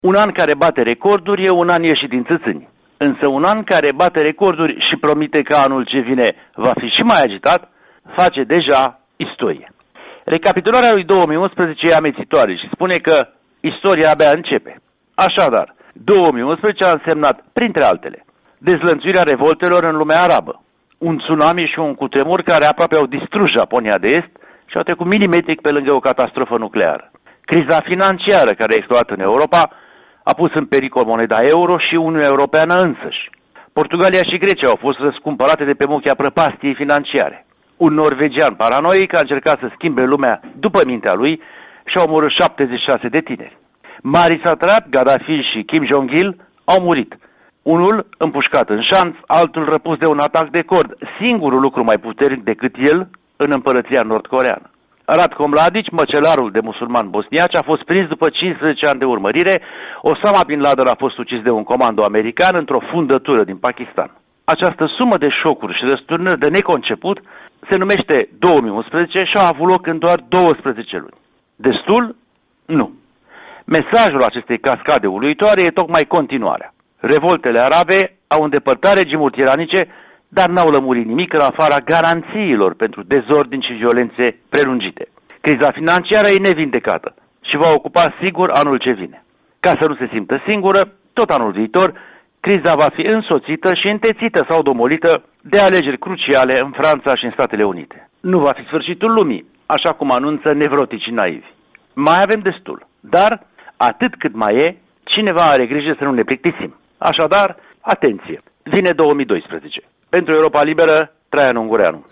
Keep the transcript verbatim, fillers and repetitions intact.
Un an care bate recorduri e un an ieșit din țâțâni. Însă un an care bate recorduri și promite că anul ce vine va fi și mai agitat, face deja istorie. Recapitularea lui două mii unsprezece e amețitoare și spune că istoria abia începe. Așadar, două mii unsprezece a însemnat, printre altele, dezlănțuirea revoltelor în lumea arabă, un tsunami și un cutremur care aproape au distrus Japonia de Est și au trecut milimetric pe lângă o catastrofă nucleară. Criza financiară care a explodat în Europa a pus în pericol moneda euro și Uniunea Europeană însăși. Portugalia și Grecia au fost răscumpărate de pe muchea prăpastiei financiare. Un norvegian paranoic a încercat să schimbe lumea după mintea lui și a omorât șaptezeci și șase de tineri. Mari satrapi, Gaddafi și Kim Jong-il, au murit. Unul împușcat în șanț, altul răpus de un atac de cord, singurul lucru mai puternic decât el în împărăția nord-coreană. Ratko Mladic, măcelarul de musulman bosniaci, a fost prins după cincisprezece ani de urmărire. Osama Bin Laden a fost ucis de un comando american într-o fundătură din Pakistan. Această sumă de șocuri și răsturnări de neconceput se numește două mii unsprezece și a avut loc în doar douăsprezece luni. Destul? Nu. Mesajul acestei cascade uluitoare e tocmai continuarea. Revoltele arabe au îndepărtat regimuri tiranice, dar n-au lămurit nimic în afara garanțiilor pentru dezordini și violențe prelungite. Criza financiară e nevindecată și va ocupa sigur anul ce vine. Ca să nu se simtă singură, tot anul viitor, criza va fi însoțită și întețită sau domolită de alegeri cruciale în Franța și în Statele Unite. Nu va fi sfârșitul lumii, așa cum anunță nevroticii naivi. Mai avem destul, dar atât cât mai e, cineva are grijă să nu ne plictisim. Așadar, atenție! Vine două mii doisprezece. Pentru Europa Liberă, Traian Ungureanu.